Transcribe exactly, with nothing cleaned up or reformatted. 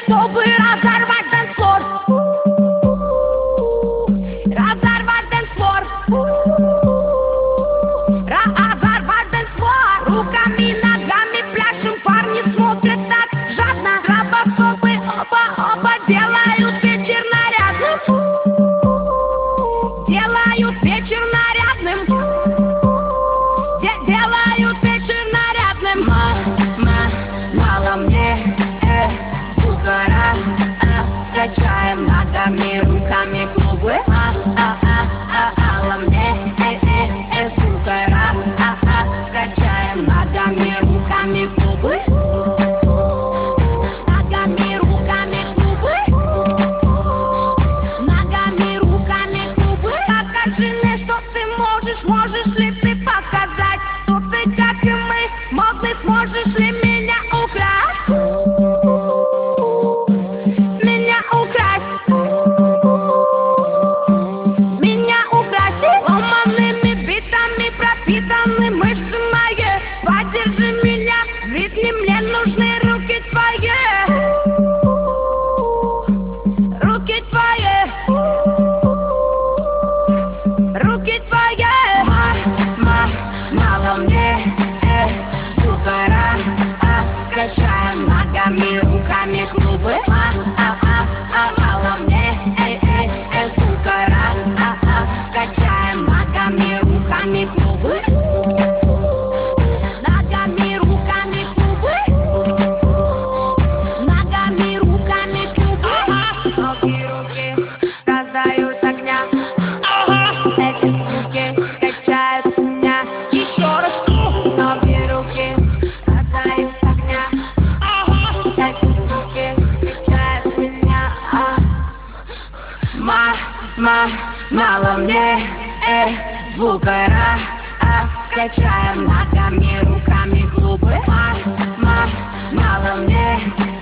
чтобы разорвать танцфлор. Разорвать танцфлор. Разорвать танцфлор. Руками, ногами пляшем, парни смотрят так жадно. Робофобы оба, оба делают вечер нарядным. Делают вечер нарядным. Де- делают вечер нарядным. Ма, ма, мало мне, э, звукора, а, качаем ногами, руками клубы. А, а, а, а, мало мне, э, э, э, звукора, а, а, качаем ногами, руками клубы. Ногами, руками клубы. Ногами, руками клубы. Покажи мне, что ты можешь, можешь ли ты показать, что ты, как и мы, могли, сможешь ли меня украсть? Меня украсть. Меня украсть. Ломаными битами пропитаны мышцы мои. Поддержи меня в ритме, мне нужны руки твои. Руки твои. Руки твои. Ма, ма, мало мне, э, звукора, а, качаем ногами, руками клубы. А, а, а, а, мало мне, э, э, э, звукора, а, а, качаем ногами, руками клубы. Ногами, руками клубы. Ногами, руками клубы. Ноги, руки раздают огня. Эти звуки качают меня. Еще раз. Ноги, руки раздают огня. Эти звуки качают меня. А. Ма, ма, мало мне, э, звукора, а, качаем ногами, руками клубы. Ма, ма, мало мне,